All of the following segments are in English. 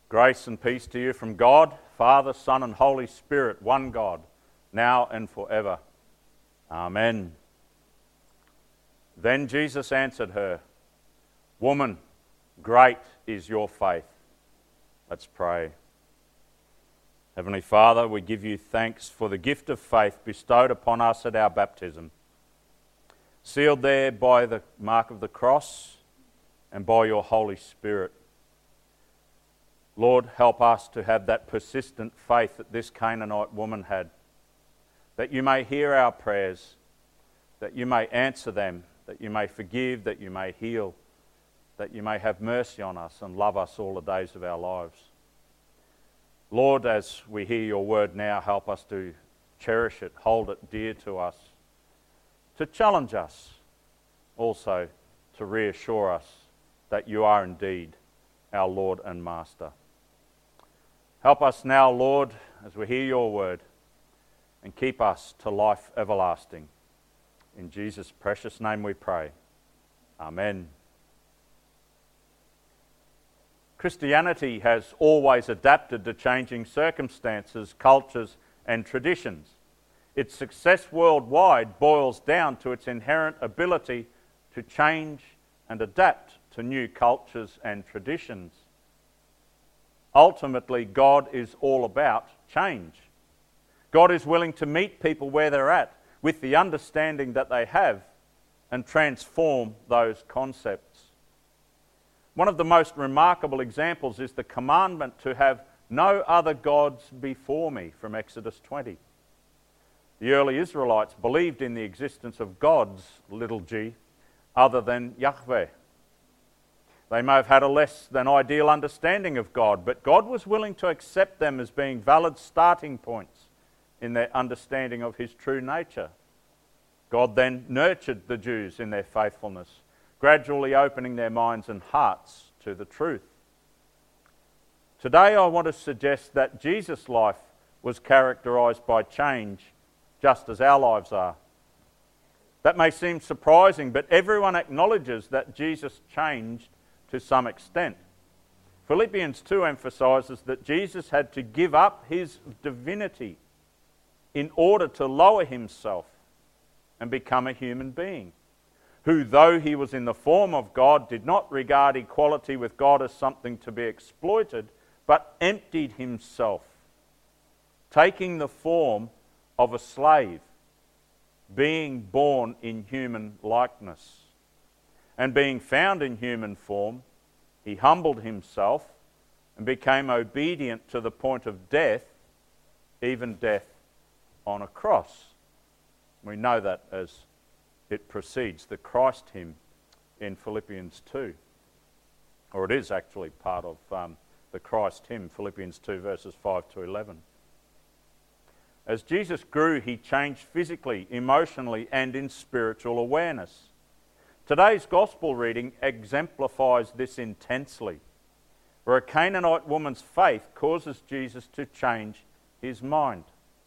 Grace and peace to you from God, Father, Son, and Holy Spirit, one God, now and forever. Amen. Then Jesus answered her, "Woman, great is your faith." Let's pray. Heavenly Father, we give you thanks for the gift of faith bestowed upon us at our baptism, sealed there by the mark of the cross and by your Holy Spirit. Lord, help us to have that persistent faith that this Canaanite woman had, that you may hear our prayers, that you may answer them, that you may forgive, that you may heal, that you may have mercy on us and love us all the days of our lives. Lord, as we hear your word now, help us to cherish it, hold it dear to us, to challenge us, also to reassure us that you are indeed our Lord and Master. Help us now, Lord, as we hear your word, and keep us to life everlasting. In Jesus' precious name we pray. Amen. Christianity has always adapted to changing circumstances, cultures, and traditions. Its success worldwide boils down to its inherent ability to change and adapt to new cultures and traditions. Ultimately, God is all about change. God is willing to meet people where they're at with the understanding that they have and transform those concepts. One of the most remarkable examples is the commandment to have no other gods before me from Exodus 20. The early Israelites believed in the existence of gods, little g, other than Yahweh. They may have had a less than ideal understanding of God, but God was willing to accept them as being valid starting points in their understanding of his true nature. God then nurtured the Jews in their faithfulness, gradually opening their minds and hearts to the truth. Today I want to suggest that Jesus' life was characterized by change, just as our lives are. That may seem surprising, but everyone acknowledges that Jesus changed to some extent. Philippians 2 emphasises that Jesus had to give up his divinity in order to lower himself and become a human being, who, though he was in the form of God, did not regard equality with God as something to be exploited, but emptied himself, taking the form of a slave, being born in human likeness. And being found in human form, he humbled himself and became obedient to the point of death, even death on a cross. We know that as it precedes the Christ hymn in Philippians 2. Or it is actually part of the Christ hymn, Philippians 2 verses 5 to 11. As Jesus grew, he changed physically, emotionally, and in spiritual awareness. Today's gospel reading exemplifies this intensely, where a Canaanite woman's faith causes Jesus to change his mind.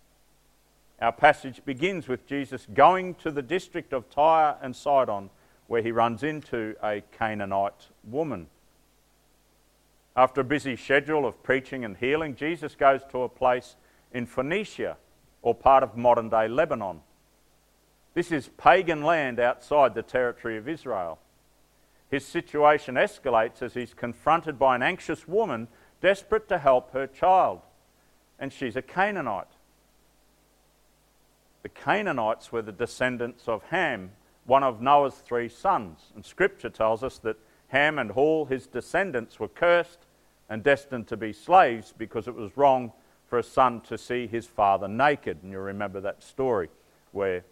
Our passage begins with Jesus going to the district of Tyre and Sidon, where he runs into a Canaanite woman. After a busy schedule of preaching and healing, Jesus goes to a place in Phoenicia, or part of modern-day Lebanon. This is pagan land outside the territory of Israel. His situation escalates as he's confronted by an anxious woman desperate to help her child, and she's a Canaanite. The Canaanites were the descendants of Ham, one of Noah's 3 sons, and Scripture tells us that Ham and all his descendants were cursed and destined to be slaves because it was wrong for a son to see his father naked. And you remember that story where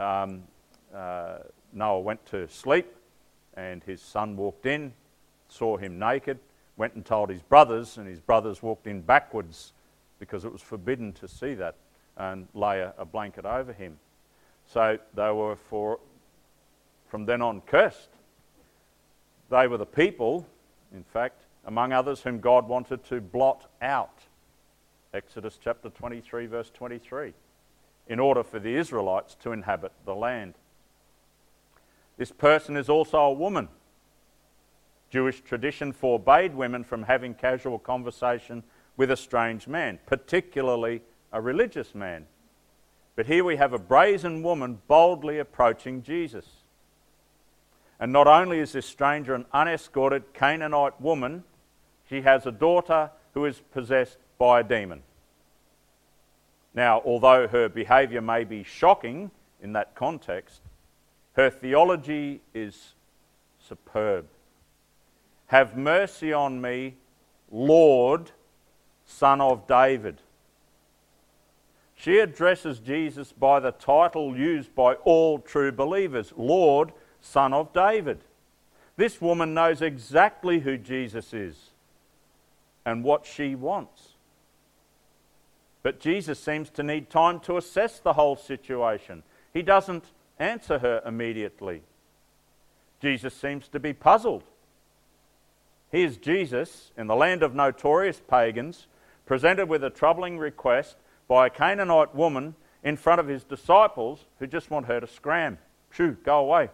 Noah went to sleep and his son walked in, saw him naked, went and told his brothers, and his brothers walked in backwards because it was forbidden to see that, and lay a blanket over him. So they were from then on cursed. They were the people, in fact, among others, whom God wanted to blot out. Exodus chapter 23 verse 23. In order for the Israelites to inhabit the land. This person is also a woman. Jewish tradition forbade women from having casual conversation with a strange man, particularly a religious man. But here we have a brazen woman boldly approaching Jesus. And not only is this stranger an unescorted Canaanite woman, she has a daughter who is possessed by a demon. Now, although her behaviour may be shocking in that context, her theology is superb. Have mercy on me, Lord, Son of David. She addresses Jesus by the title used by all true believers, Lord, Son of David. This woman knows exactly who Jesus is and what she wants. But Jesus seems to need time to assess the whole situation. He doesn't answer her immediately. Jesus seems to be puzzled. Here's Jesus, in the land of notorious pagans, presented with a troubling request by a Canaanite woman in front of his disciples who just want her to scram. Shoo, go away.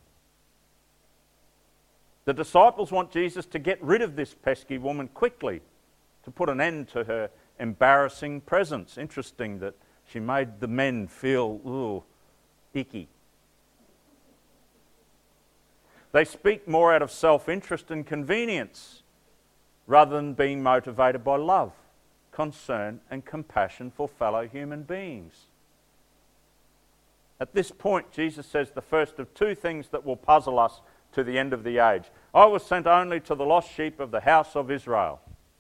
The disciples want Jesus to get rid of this pesky woman quickly, to put an end to her embarrassing presence. Interesting that she made the men feel, icky. They speak more out of self-interest and convenience rather than being motivated by love, concern and compassion for fellow human beings. At this point, Jesus says the first of two things that will puzzle us to the end of the age. I was sent only to the lost sheep of the house of Israel.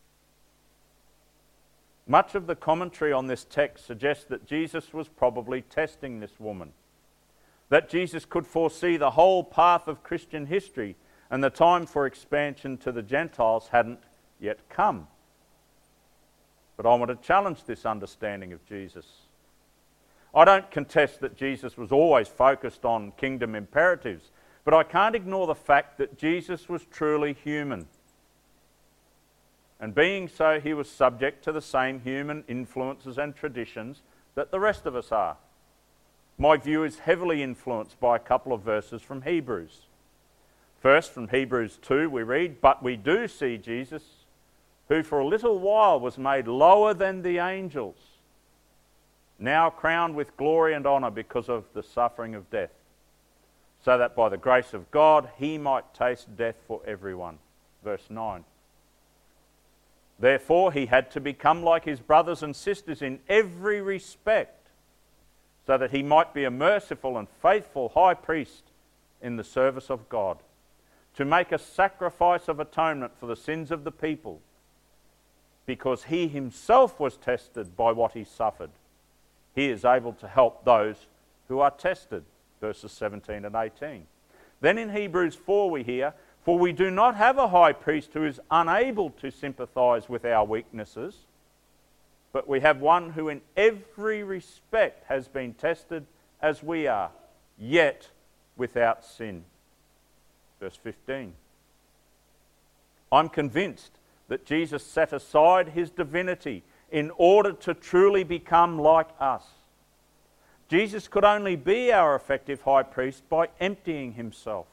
Much of the commentary on this text suggests that Jesus was probably testing this woman, that Jesus could foresee the whole path of Christian history and the time for expansion to the Gentiles hadn't yet come. But I want to challenge this understanding of Jesus. I don't contest that Jesus was always focused on kingdom imperatives, but I can't ignore the fact that Jesus was truly human. And being so, he was subject to the same human influences and traditions that the rest of us are. My view is heavily influenced by a couple of verses from Hebrews. First, from Hebrews 2, we read, "But we do see Jesus, who for a little while was made lower than the angels, now crowned with glory and honour because of the suffering of death, so that by the grace of God he might taste death for everyone." Verse 9. "Therefore he had to become like his brothers and sisters in every respect, so that he might be a merciful and faithful high priest in the service of God, to make a sacrifice of atonement for the sins of the people, because he himself was tested by what he suffered. He is able to help those who are tested." Verses 17 and 18. Then in Hebrews 4 we hear, "For we do not have a high priest who is unable to sympathise with our weaknesses, but we have one who in every respect has been tested as we are, yet without sin." Verse 15. "I'm convinced that Jesus set aside his divinity in order to truly become like us. Jesus could only be our effective high priest by emptying himself.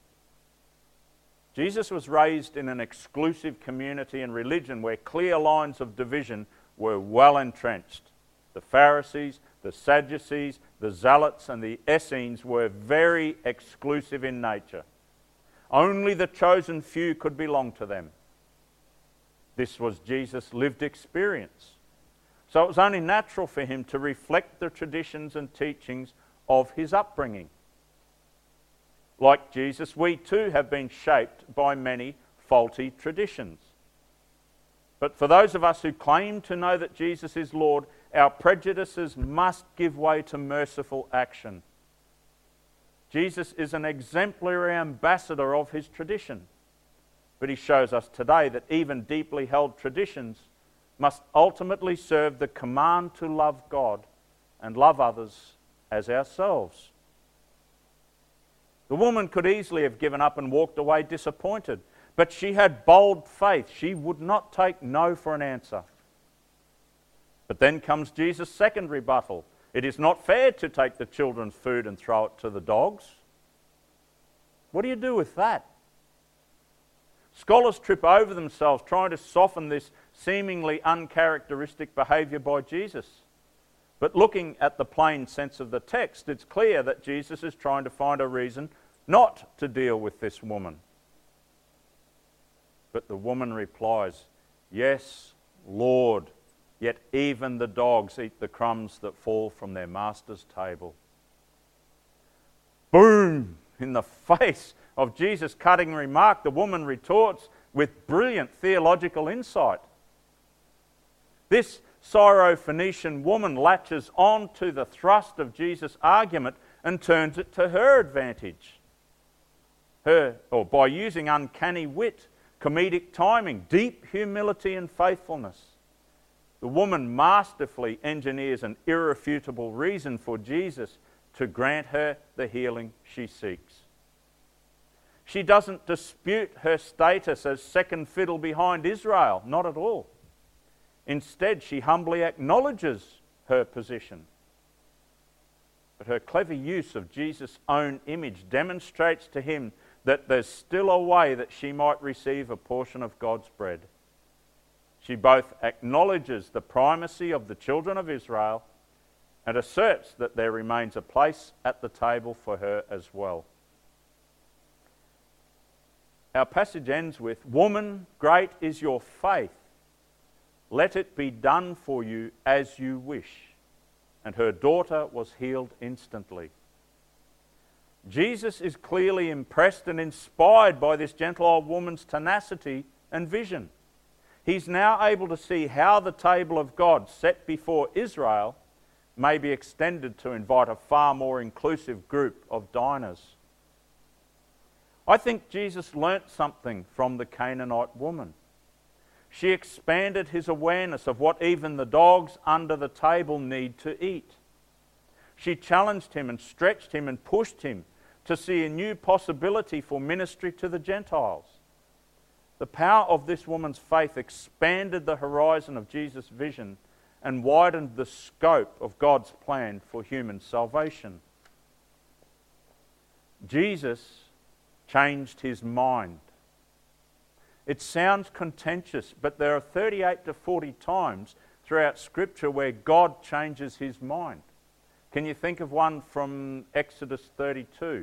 Jesus was raised in an exclusive community and religion where clear lines of division were well entrenched. The Pharisees, the Sadducees, the Zealots and the Essenes were very exclusive in nature. Only the chosen few could belong to them. This was Jesus' lived experience. So it was only natural for him to reflect the traditions and teachings of his upbringing. Like Jesus, we too have been shaped by many faulty traditions. But for those of us who claim to know that Jesus is Lord, our prejudices must give way to merciful action. Jesus is an exemplary ambassador of his tradition, but he shows us today that even deeply held traditions must ultimately serve the command to love God and love others as ourselves. The woman could easily have given up and walked away disappointed, but she had bold faith. She would not take no for an answer. But then comes Jesus' second rebuttal. It is not fair to take the children's food and throw it to the dogs. What do you do with that? Scholars trip over themselves trying to soften this seemingly uncharacteristic behaviour by Jesus. But looking at the plain sense of the text, it's clear that Jesus is trying to find a reason not to deal with this woman. But the woman replies, "Yes, Lord, yet even the dogs eat the crumbs that fall from their master's table." Boom! In the face of Jesus' cutting remark, the woman retorts with brilliant theological insight. This Syrophoenician woman latches on to the thrust of Jesus' argument and turns it to her advantage. By using uncanny wit, comedic timing, deep humility and faithfulness, the woman masterfully engineers an irrefutable reason for Jesus to grant her the healing she seeks. She doesn't dispute her status as second fiddle behind Israel, not at all. Instead, she humbly acknowledges her position. But her clever use of Jesus' own image demonstrates to him that there's still a way that she might receive a portion of God's bread. She both acknowledges the primacy of the children of Israel and asserts that there remains a place at the table for her as well. Our passage ends with, "Woman, great is your faith. Let it be done for you as you wish." And her daughter was healed instantly. Jesus is clearly impressed and inspired by this gentle old woman's tenacity and vision. He's now able to see how the table of God set before Israel may be extended to invite a far more inclusive group of diners. I think Jesus learnt something from the Canaanite woman. She expanded his awareness of what even the dogs under the table need to eat. She challenged him and stretched him and pushed him to see a new possibility for ministry to the Gentiles. The power of this woman's faith expanded the horizon of Jesus' vision and widened the scope of God's plan for human salvation. Jesus changed his mind. It sounds contentious, but there are 38 to 40 times throughout Scripture where God changes his mind. Can you think of one from Exodus 32?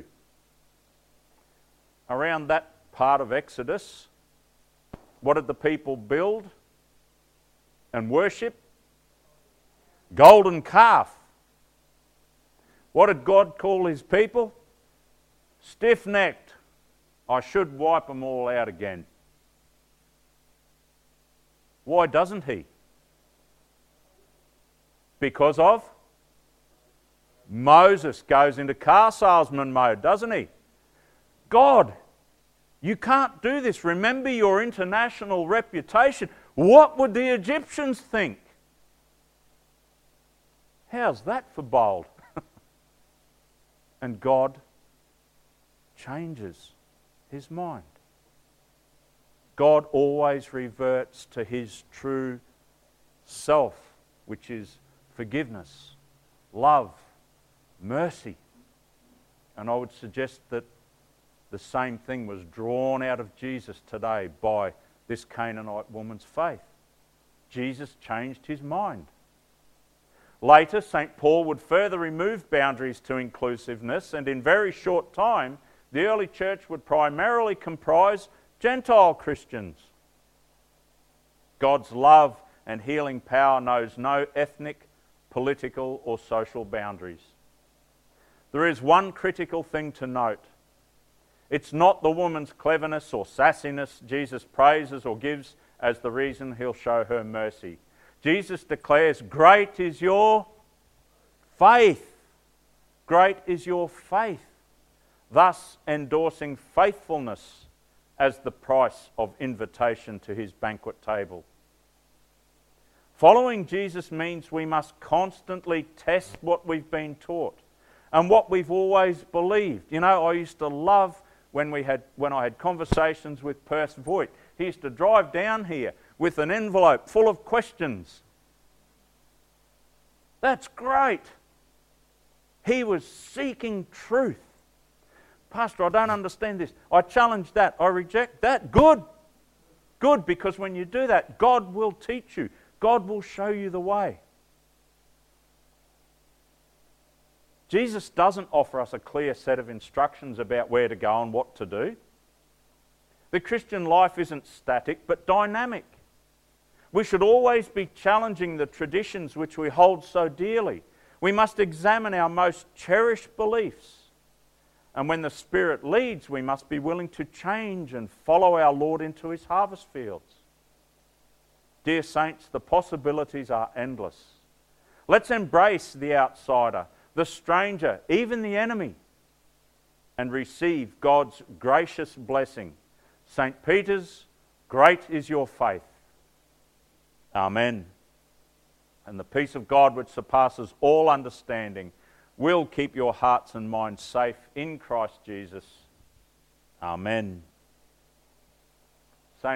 Around that part of Exodus, what did the people build and worship? Golden calf. What did God call his people? Stiff-necked. I should wipe them all out again. Why doesn't he? Because of Moses goes into car salesman mode, doesn't he? God, you can't do this. Remember your international reputation. What would the Egyptians think? How's that for bold? And God changes his mind. God always reverts to his true self, which is forgiveness, love, mercy. And I would suggest that the same thing was drawn out of Jesus today by this Canaanite woman's faith. Jesus changed his mind. Later, St. Paul would further remove boundaries to inclusiveness, and in very short time, the early church would primarily comprise Gentile Christians. God's love and healing power knows no ethnic, political, or social boundaries. There is one critical thing to note. It's not the woman's cleverness or sassiness Jesus praises or gives as the reason he'll show her mercy. Jesus declares, "Great is your faith." Great is your faith. Thus endorsing faithfulness as the price of invitation to his banquet table. Following Jesus means we must constantly test what we've been taught and what we've always believed. You know, I used to love when I had conversations with Percy Voigt. He used to drive down here with an envelope full of questions. That's great. He was seeking truth. Pastor, I don't understand this. I challenge that. I reject that. Good. Good, because when you do that, God will teach you. God will show you the way. Jesus doesn't offer us a clear set of instructions about where to go and what to do. The Christian life isn't static, but dynamic. We should always be challenging the traditions which we hold so dearly. We must examine our most cherished beliefs. And when the Spirit leads, we must be willing to change and follow our Lord into his harvest fields. Dear saints, the possibilities are endless. Let's embrace the outsider, the stranger, even the enemy, and receive God's gracious blessing. St. Peter's, great is your faith. Amen. And the peace of God, which surpasses all understanding, will keep your hearts and minds safe in Christ Jesus. Amen.